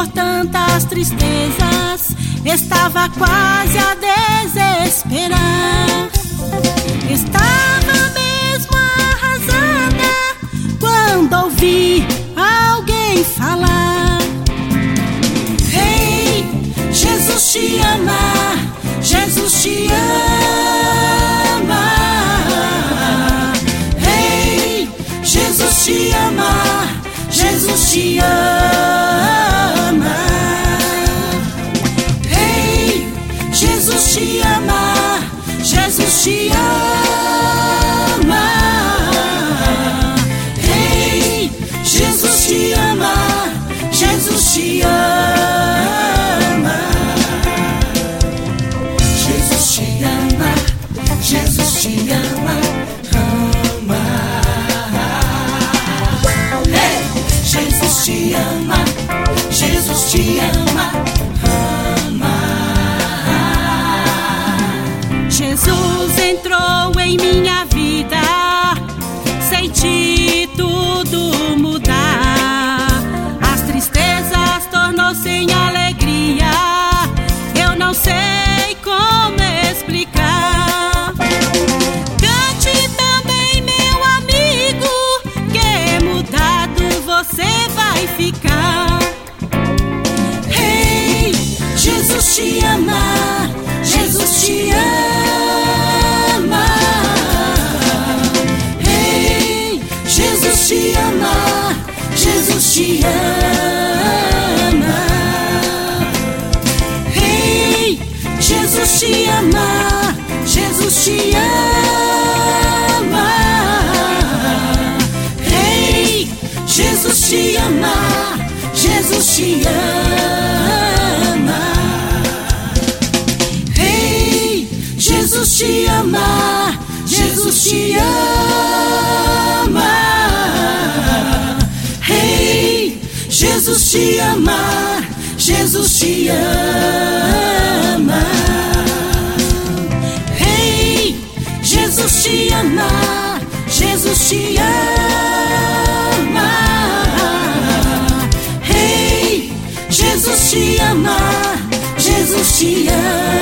por tantas tristezas, estava quase a desesperar. Estava mesmo arrasada quando ouvi alguém falar: Ei, Jesus te ama, Jesus te ama. Ei, Jesus te ama, Jesus te ama. Ei, Jesus te ama, Jesus te ama. Ei, Jesus te ama, Jesus te ama. Jesus te ama, Jesus te ama, ama. Ei, Jesus te ama, Jesus te ama, ama. Jesus entrou em minha vida, senti tudo mudar. As tristezas tornou-se em alegria, eu não sei como explicar. Cante também, meu amigo, que mudado você vai ficar. Ei, Jesus te ama, Jesus te ama. Ei, Jesus te ama, Jesus te ama. Ei, Jesus te ama, Jesus te ama. Ei, Jesus te ama, Jesus te ama. Ei, Jesus te ama, Jesus te ama. Ei, Jesus te ama, Jesus te ama. Ei, Jesus te ama, Jesus te ama. Ei, Jesus te ama, Jesus te ama.